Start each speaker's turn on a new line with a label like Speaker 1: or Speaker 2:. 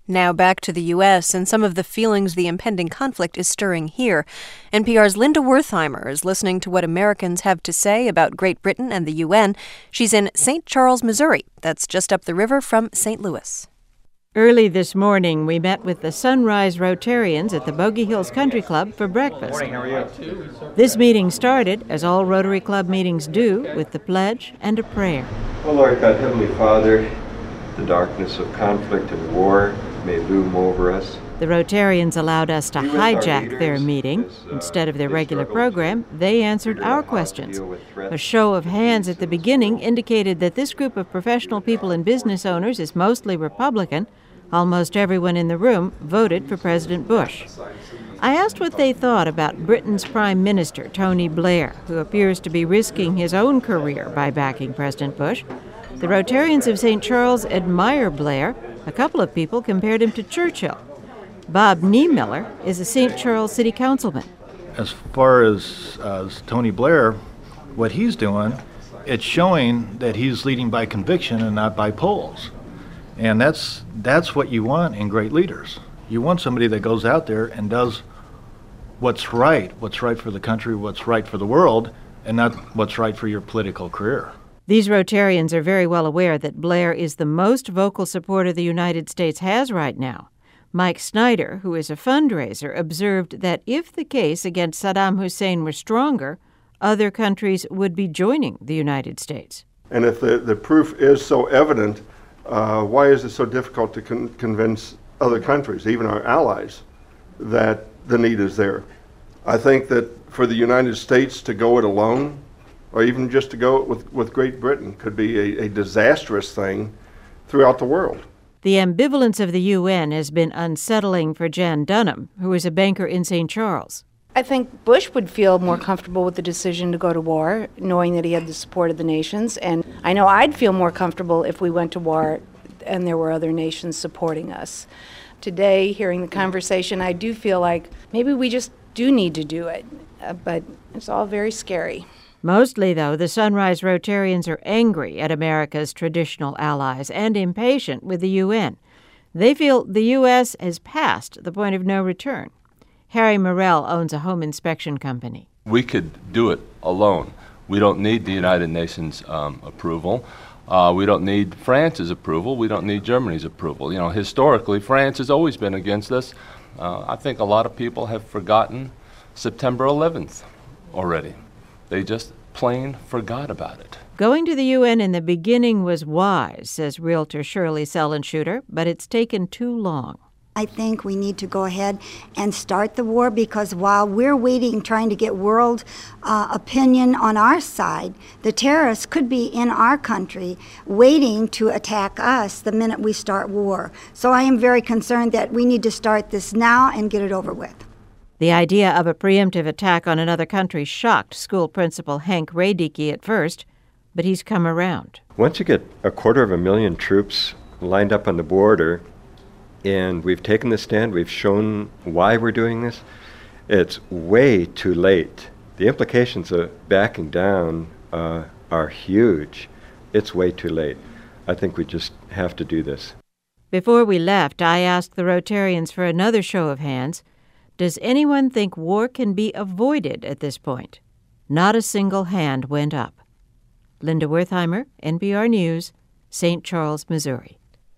Speaker 1: Now back to the U.S. and some of the feelings the impending conflict is stirring here. NPR's Linda Wertheimer is listening to what Americans have to say about Great Britain and the UN. She's in St. Charles, Missouri. That's just up the river from St. Louis.
Speaker 2: Early this morning, we met with the Sunrise Rotarians at the Bogey Hills Country Club for breakfast.
Speaker 3: Morning, how are you?
Speaker 2: This meeting started, as all Rotary Club meetings do, with the pledge and a prayer.
Speaker 4: Oh Lord God, Heavenly Father, the darkness of conflict and war may loom over us.
Speaker 2: The Rotarians allowed us to hijack their meeting. Instead of their regular program, they answered our questions. A show of hands at the beginning indicated that this group of professional people and business owners is mostly Republican. Almost everyone in the room voted for President Bush. I asked what they thought about Britain's Prime Minister, Tony Blair, who appears to be risking his own career by backing President Bush. The Rotarians of St. Charles admire Blair. A couple of people compared him to Churchill. Bob Niemiller is a St. Charles city councilman.
Speaker 5: As far as Tony Blair, what he's doing, it's showing that he's leading by conviction and not by polls. And that's what you want in great leaders. You want somebody that goes out there and does what's right for the country, what's right for the world, and not what's right for your political career.
Speaker 2: These Rotarians are very well aware that Blair is the most vocal supporter the United States has right now. Mike Snyder, who is a fundraiser, observed that if the case against Saddam Hussein were stronger, other countries would be joining the United States.
Speaker 6: And if the proof is so evident, why is it so difficult to convince other countries, even our allies, that the need is there? I think that for the United States to go it alone, or even just to go with Great Britain, could be a disastrous thing throughout the world.
Speaker 2: The ambivalence of the UN has been unsettling for Jan Dunham, who is a banker in St. Charles.
Speaker 7: I think Bush would feel more comfortable with the decision to go to war, knowing that he had the support of the nations. And I know I'd feel more comfortable if we went to war and there were other nations supporting us. Today, hearing the conversation, I do feel like maybe we just do need to do it, but it's all very scary.
Speaker 2: Mostly, though, the Sunrise Rotarians are angry at America's traditional allies and impatient with the UN. They feel the U.S. has passed the point of no return. Harry Morell owns a home inspection company.
Speaker 8: We could do it alone. We don't need the United Nations approval. We don't need France's approval. We don't need Germany's approval. You know, historically, France has always been against us. I think a lot of people have forgotten September 11th already. They just plain forgot about it.
Speaker 2: Going to the UN in the beginning was wise, says realtor Shirley Sellenshooter, but it's taken too long.
Speaker 9: I think we need to go ahead and start the war, because while we're waiting, trying to get world opinion on our side, the terrorists could be in our country waiting to attack us the minute we start war. So I am very concerned that we need to start this now and get it over with.
Speaker 2: The idea of a preemptive attack on another country shocked school principal Hank Radicke at first, but he's come around.
Speaker 4: Once you get 250,000 troops lined up on the border, and we've taken the stand, we've shown why we're doing this, it's way too late. The implications of backing down are huge. It's way too late. I think we just have to do this.
Speaker 2: Before we left, I asked the Rotarians for another show of hands. Does anyone think war can be avoided at this point? Not a single hand went up. Linda Wertheimer, NPR News, St. Charles, Missouri.